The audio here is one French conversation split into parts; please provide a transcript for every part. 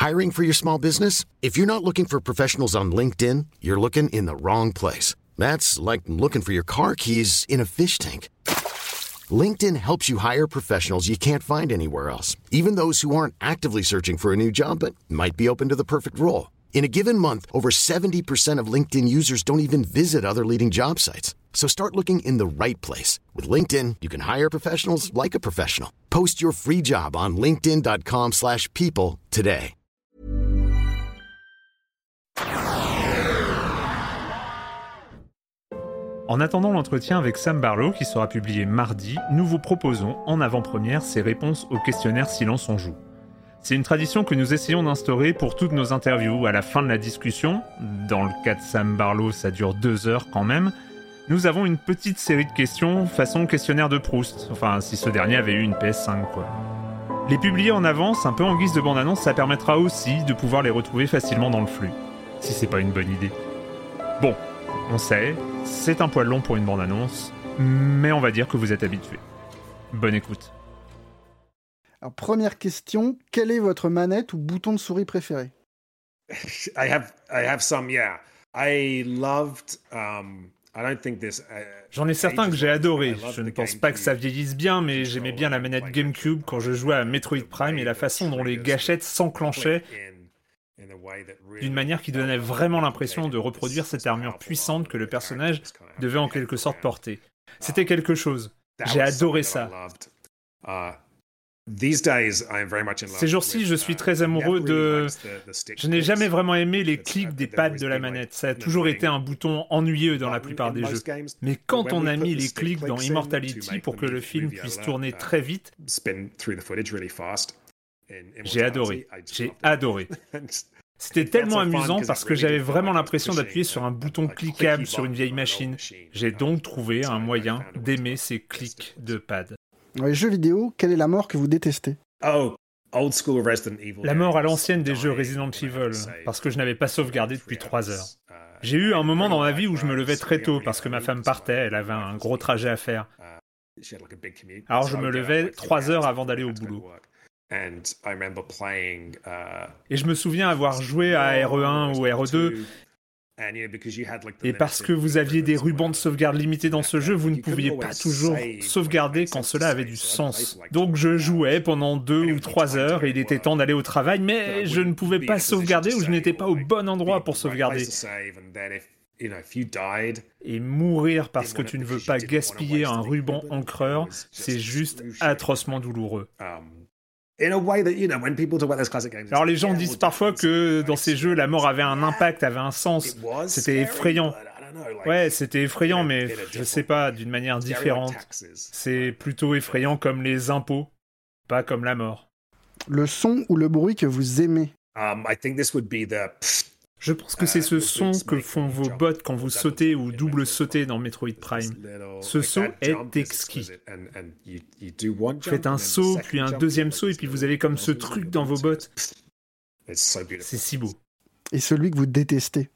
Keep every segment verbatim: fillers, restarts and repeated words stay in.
Hiring for your small business? If you're not looking for professionals on LinkedIn, you're looking in the wrong place. That's like looking for your car keys in a fish tank. LinkedIn helps you hire professionals you can't find anywhere else, even those who aren't actively searching for a new job but might be open to the perfect role. In a given month, over seventy percent of LinkedIn users don't even visit other leading job sites. So start looking in the right place. With LinkedIn, you can hire professionals like a professional. Post your free job on linkedin dot com slash people today. En attendant l'entretien avec Sam Barlow, qui sera publié mardi, nous vous proposons en avant-première ses réponses au questionnaire Silence on joue. C'est une tradition que nous essayons d'instaurer pour toutes nos interviews. À la fin de la discussion, dans le cas de Sam Barlow, ça dure deux heures quand même, nous avons une petite série de questions façon questionnaire de Proust. Enfin, si ce dernier avait eu une P S cinq, quoi. Les publier en avance, un peu en guise de bande-annonce, ça permettra aussi de pouvoir les retrouver facilement dans le flux. Si c'est pas une bonne idée. Bon, on sait, c'est un poil long pour une bande-annonce, mais on va dire que vous êtes habitués. Bonne écoute. Alors, première question, quelle est votre manette ou bouton de souris préféré? I have, I have some, yeah. I loved, um, I don't think this. Uh, J'en ai certains que j'ai adorés. Je ne pense pas que ça vieillisse bien, mais j'aimais bien la manette GameCube quand je jouais à Metroid Prime et la façon dont les gâchettes s'enclenchaient d'une manière qui donnait vraiment l'impression de reproduire cette armure puissante que le personnage devait en quelque sorte porter. C'était quelque chose. J'ai adoré ça. Ces jours-ci, je suis très amoureux de... Je n'ai jamais vraiment aimé les clics des pads de la manette. Ça a toujours été un bouton ennuyeux dans la plupart des jeux. Mais quand on a mis les clics dans Immortality pour que le film puisse tourner très vite, j'ai adoré. J'ai adoré. C'était tellement amusant parce que j'avais vraiment l'impression d'appuyer sur un bouton cliquable sur une vieille machine. J'ai donc trouvé un moyen d'aimer ces clics de pad. Dans les jeux vidéo, quelle est la mort que vous détestez? Oh, old school Resident Evil. La mort à l'ancienne des jeux Resident Evil, parce que je n'avais pas sauvegardé depuis trois heures. J'ai eu un moment dans ma vie où je me levais très tôt parce que ma femme partait, elle avait un gros trajet à faire. Alors je me levais trois heures avant d'aller au boulot. Et je me souviens avoir joué à R E un ou R E deux, et parce que vous aviez des rubans de sauvegarde limités dans ce jeu, vous ne pouviez pas toujours sauvegarder quand cela avait du sens. Donc je jouais pendant deux ou trois heures et il était temps d'aller au travail, mais je ne pouvais pas sauvegarder ou je n'étais pas au bon endroit pour sauvegarder. Et mourir parce que tu ne veux pas gaspiller un ruban encreur, c'est juste atrocement douloureux. Alors les gens disent parfois que dans ces jeux, la mort avait un impact, avait un sens. C'était effrayant. Ouais, c'était effrayant, mais je sais pas, d'une manière différente. C'est plutôt effrayant comme les impôts, pas comme la mort. Le son ou le bruit que vous aimez? Je pense que c'est ce son que font vos bottes quand vous sautez ou double sautez dans Metroid Prime. Ce saut est exquis. Vous faites un saut, puis un deuxième saut, et puis vous avez comme ce truc dans vos bottes. C'est si beau. Et celui que vous détestez?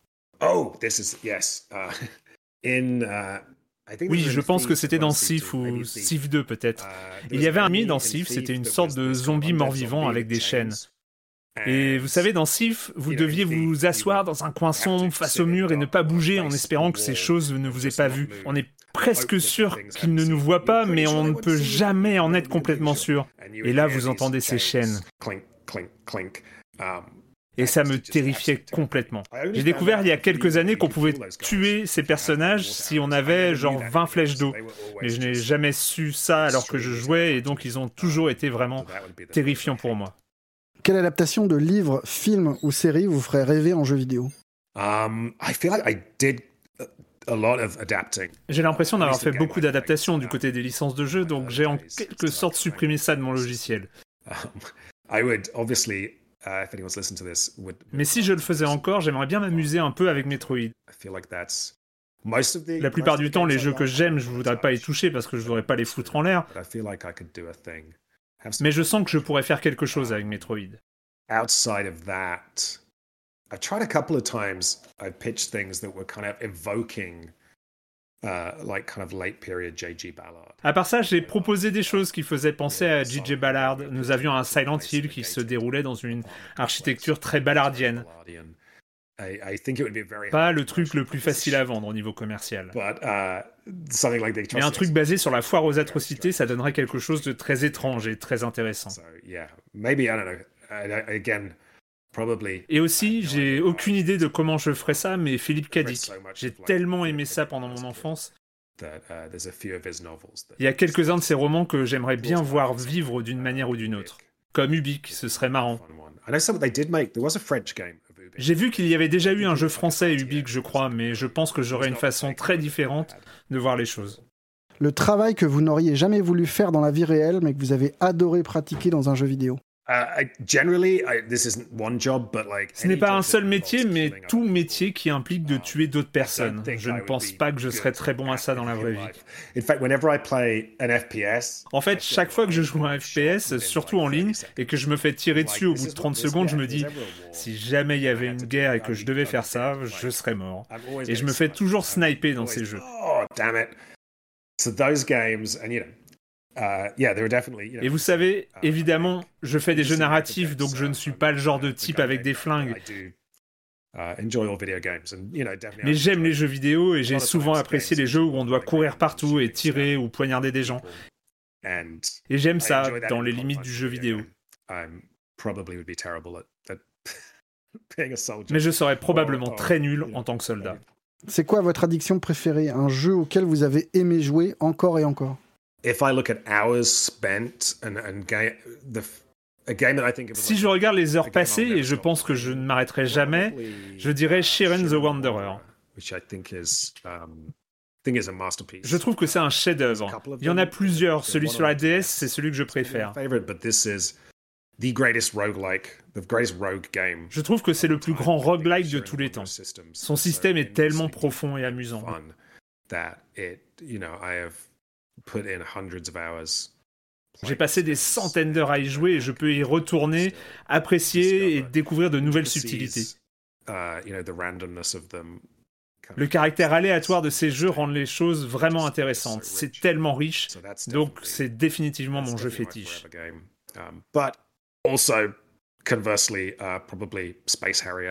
Oui, je pense que c'était dans Sif ou Sif deux peut-être. Il y avait un ami dans Sif, c'était une sorte de zombie mort-vivant avec des chaînes. Et vous savez, dans Sif, vous deviez vous asseoir dans un coin sombre face au mur et ne pas bouger en espérant que ces choses ne vous aient pas vu. On est presque sûr qu'ils ne nous voient pas, mais on ne peut jamais en être complètement sûr. Et là, vous entendez ces chaînes. Et ça me terrifiait complètement. J'ai découvert il y a quelques années qu'on pouvait tuer ces personnages si on avait genre vingt flèches d'eau. Mais je n'ai jamais su ça alors que je jouais, et donc ils ont toujours été vraiment terrifiants pour moi. Quelle adaptation de livre, film ou série vous ferait rêver en jeu vidéo? Um, I feel like I did a lot of adapting. J'ai l'impression d'avoir fait beaucoup d'adaptations du côté des licences de jeux, donc j'ai en quelque sorte supprimé ça de mon logiciel. Um, I would obviously, uh, if anyone's listened to this, would. Mais si je le faisais encore, j'aimerais bien m'amuser un peu avec Metroid. I feel like that's. La plupart du temps, les jeux que j'aime, je voudrais pas y toucher parce que je voudrais pas les foutre en l'air. Mais je sens que je pourrais faire quelque chose avec Metroid. Outside of that, I've tried a couple of times. I've pitched things that were kind of evoking uh, like kind of late period J G Ballard. À part ça, j'ai proposé des choses qui faisaient penser à J J Ballard. Nous avions un Silent Hill qui se déroulait dans une architecture très ballardienne. I, I think it would be very Pas le truc le plus facile à vendre au niveau commercial. But, uh, something like the Mais un truc basé sur la foire aux atrocités, ça donnerait quelque chose de très étrange et très intéressant. So, yeah, maybe, I don't know, uh, again, probably. Et aussi, j'ai aucune idée de comment je ferais ça, mais Philippe Cadic. J'ai tellement aimé ça pendant mon enfance. That, uh, there's a few of his novels that- Il y a quelques-uns de ses romans que j'aimerais bien voir vivre d'une manière ou d'une autre. Comme Ubik, ce serait marrant. I know some they did make. There was a French game of Ubik. J'ai vu qu'il y avait déjà eu un jeu français Ubik, je crois, mais je pense que j'aurais une façon très différente de voir les choses. Le travail que vous n'auriez jamais voulu faire dans la vie réelle, mais que vous avez adoré pratiquer dans un jeu vidéo. Uh, I- generally, I, this isn't one job, but like. Ce n'est pas un seul métier, mais tout métier qui implique de tuer d'autres personnes. Je ne pense pas que je serais très bon à ça dans la vraie vie. In fact, whenever I play an F P S, En fait, chaque fois que je joue à un F P S, surtout en ligne, et que je me fais tirer dessus au bout de trente secondes, je me dis, si jamais il y avait une guerre et que je devais faire ça, je serais mort. Et je me fais toujours sniper dans ces jeux. Oh, damn it! So those games, and you know, uh, yeah, there were definitely. You know, Et vous savez, évidemment, je fais des jeux narratifs, donc je ne suis pas le genre de type avec des flingues. Uh, enjoy all video games, and you know, definitely. Mais j'aime les jeux vidéo et j'ai souvent apprécié les jeux où on doit courir partout et tirer ou poignarder des gens. And Et j'aime I ça enjoy that dans in les the limites context du jeu of vidéo. game. I probably would be terrible at, at being a soldier. Mais je serais probablement très nul en tant que soldat. C'est quoi votre addiction préférée? Un jeu auquel vous avez aimé jouer encore et encore? If I look at hours spent and and ga- the a game that I think of as Si like- je regarde les heures passées, et je pense que je ne m'arrêterai jamais, je dirais Shiren the Wanderer. which I think is um, I think is a masterpiece. Je trouve que c'est un chef-d'œuvre. Il y en a plusieurs. Celui sur la D S, c'est celui que je préfère. Favorite, but this is the greatest roguelike, the greatest rogue game. Je trouve que c'est le plus grand roguelike de tous les temps. Son système est tellement profond et amusant. Fun that it, you know, I have put in hundreds of hours. J'ai passé des centaines d'heures à y jouer et je peux y retourner, apprécier et découvrir de nouvelles subtilités. Uh, you know, the randomness of them. Le caractère aléatoire de ces jeux rend les choses vraiment intéressantes. C'est tellement riche, So that's donc definitely- c'est définitivement that's mon jeu definitely my fétiche. forever game. Um, but also, conversely, uh, probably Space Harrier.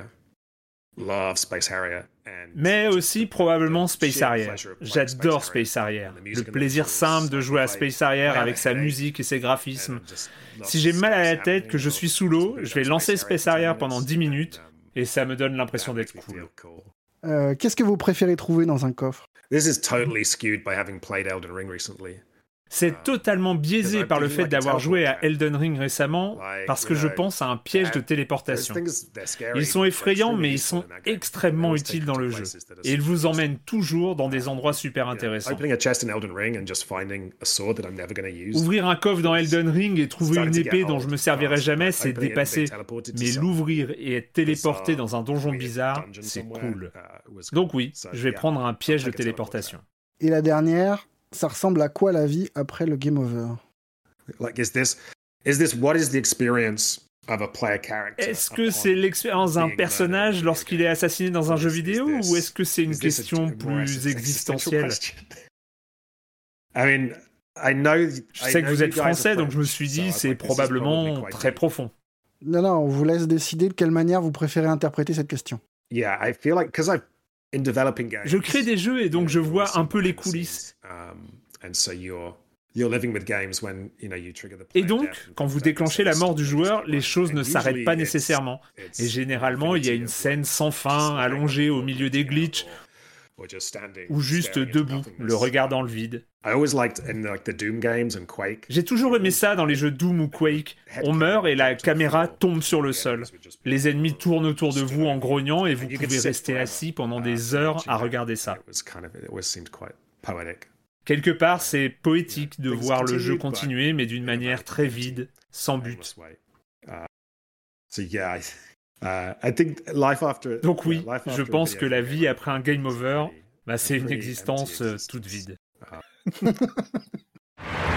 Love Space Harrier. And Mais aussi probablement Space sheer Harrier. pleasure of playing J'adore Space Space Harrier. and the Le music and the plaisir tools, simple de jouer à like, Space Harrier I have avec a sa headache musique et ses graphismes. and just love Si j'ai mal à la what's tête, que je happening, suis sous l'eau, or je vais Space lancer Harrier Space for ten Harrier minutes, pendant dix minutes and, um, et ça me donne l'impression that d'être makes me cool. feel cool. Euh, Qu'est-ce que vous préférez trouver dans un coffre? This is totally skewed by having played Elden Ring recently. C'est totalement biaisé par le fait d'avoir joué à Elden Ring récemment, parce que je pense à un piège de téléportation. Ils sont effrayants, mais ils sont extrêmement utiles dans le jeu. Et ils vous emmènent toujours dans des endroits super intéressants. Opening a chest in Elden Ring and just finding a sword that I'm never going to use. Ouvrir un coffre dans Elden Ring et trouver une épée dont je me servirai jamais, c'est dépassé. Mais l'ouvrir et être téléporté dans un donjon bizarre, c'est cool. Donc oui, je vais prendre un piège de téléportation. Et la dernière, ça ressemble à quoi la vie après le game over? Like, is this, is this what is the experience of a player character? Est-ce que c'est l'expérience d'un personnage lorsqu'il est assassiné dans un jeu vidéo, ou est-ce que c'est une question plus existentielle? I mean, I know, Je sais que vous êtes français, donc je me suis dit c'est probablement très profond. Non, non, on vous laisse décider de quelle manière vous préférez interpréter cette question. Yeah, I feel like because I've in developing games. Je crée des jeux et donc je vois un peu les coulisses. Um, and so you're you're living with games when you know you trigger the Et player donc, death and quand vous things like déclenchez that, la mort du so joueur, it's les choses ne and s'arrêtent pas usually nécessairement. it's- Et it's généralement, il y a une scène sans fin, allongée au milieu des glitches, or just standing, ou juste staring into debout, nothingness. le regard dans le vide. I always liked in like the Doom games and Quake. J'ai toujours aimé ça dans les jeux Doom ou Quake. On meurt et la caméra tombe sur le sol. Les ennemis tournent autour de vous en grognant et vous pouvez rester assis pendant des heures à regarder ça. It was kind of it always seemed quite poetic. Quelque part, c'est poétique de voir le jeu continuer, mais d'une manière très vide, sans but. Uh, so yeah, I, uh, I think life after. Donc oui, yeah, life je after a pense video que la game vie après un game is over, pretty- bah, c'est une pretty existence empty euh, existence. toute vide. Uh,